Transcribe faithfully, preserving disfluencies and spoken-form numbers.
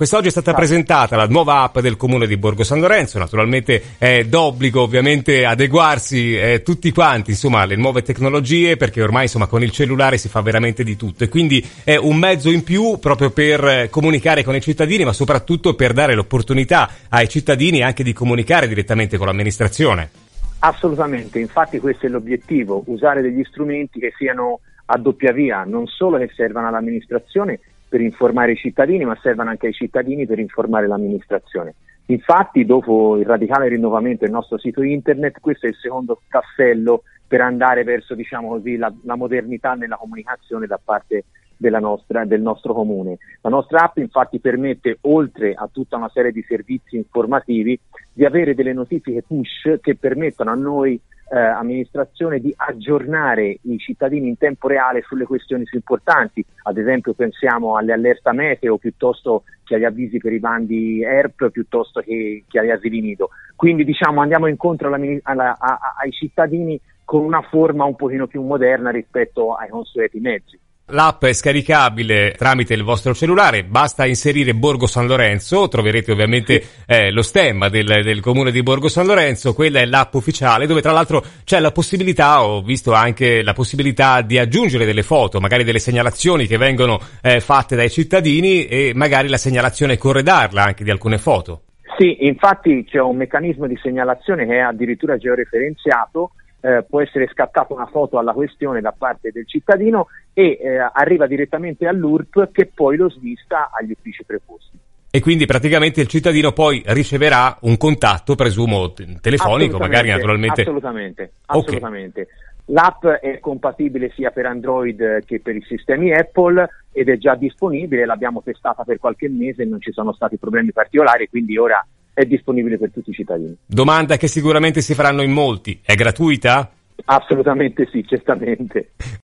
Quest'oggi è stata presentata la nuova app del Comune di Borgo San Lorenzo, naturalmente è d'obbligo ovviamente adeguarsi eh, tutti quanti insomma alle nuove tecnologie, perché ormai insomma con il cellulare si fa veramente di tutto e quindi è un mezzo in più proprio per comunicare con i cittadini, ma soprattutto per dare l'opportunità ai cittadini anche di comunicare direttamente con l'amministrazione. Assolutamente, infatti questo è l'obiettivo, usare degli strumenti che siano a doppia via, non solo che servano all'amministrazione per informare i cittadini, ma servono anche ai cittadini per informare l'amministrazione. Infatti, dopo il radicale rinnovamento del nostro sito internet, questo è il secondo tassello per andare verso, diciamo così, la, la modernità nella comunicazione da parte della nostra, del nostro comune. La nostra app infatti permette, oltre a tutta una serie di servizi informativi, di avere delle notifiche push che permettono a noi Eh, amministrazione di aggiornare i cittadini in tempo reale sulle questioni più importanti, ad esempio pensiamo alle allerta meteo piuttosto che agli avvisi per i bandi E R P piuttosto che, che agli asili nido. Quindi diciamo andiamo incontro alla, alla, a, a, ai cittadini con una forma un pochino più moderna rispetto ai consueti mezzi. L'app è scaricabile tramite il vostro cellulare, basta inserire Borgo San Lorenzo, troverete ovviamente eh, lo stemma del, del comune di Borgo San Lorenzo, quella è l'app ufficiale dove tra l'altro c'è la possibilità, ho visto anche la possibilità di aggiungere delle foto, magari delle segnalazioni che vengono eh, fatte dai cittadini e magari la segnalazione corredarla anche di alcune foto. Sì, infatti c'è un meccanismo di segnalazione che è addirittura georeferenziato. Eh, può essere scattata una foto alla questione da parte del cittadino e eh, arriva direttamente all'U R P che poi lo svista agli uffici preposti. E quindi praticamente il cittadino poi riceverà un contatto, presumo, telefonico, magari naturalmente. Assolutamente, assolutamente. Okay. L'app è compatibile sia per Android che per i sistemi Apple ed è già disponibile, l'abbiamo testata per qualche mese e non ci sono stati problemi particolari, quindi ora è disponibile per tutti i cittadini. Domanda che sicuramente si faranno in molti: è gratuita? Assolutamente sì, certamente.